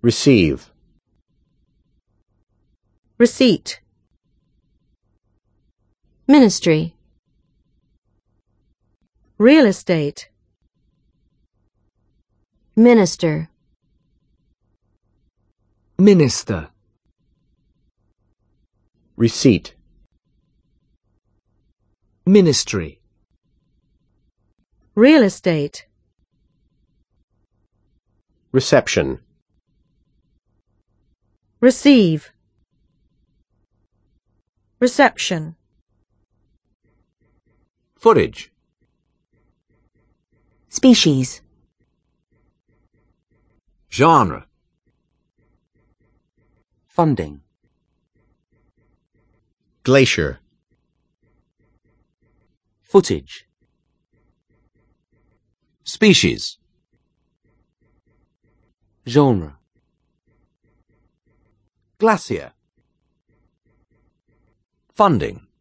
Receive. Receipt. Ministry. Real estate. Minister. Minister. Receipt. Ministry. Real estate. Reception. Receive. Reception. Footage. Species. Genre. Funding. Glacier. Footage. Species. Genre. Glacier. Funding.